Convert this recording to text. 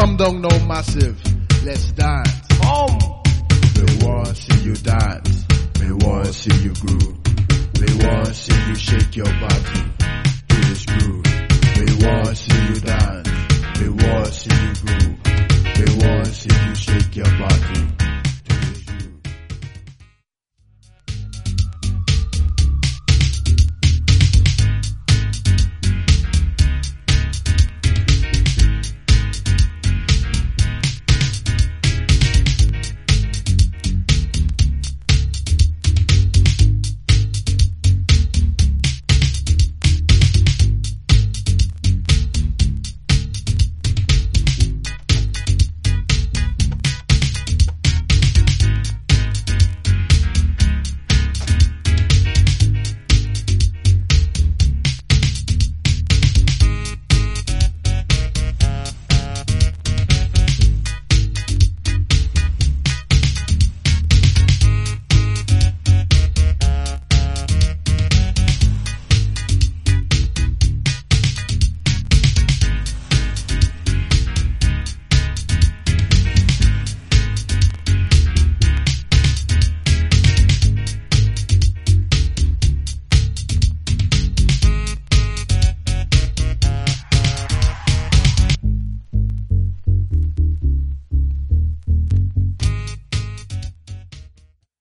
come down now massive. Let's dance. We want see you dance. We want see you groove. We want see you shake your body to this groove. We want see you dance.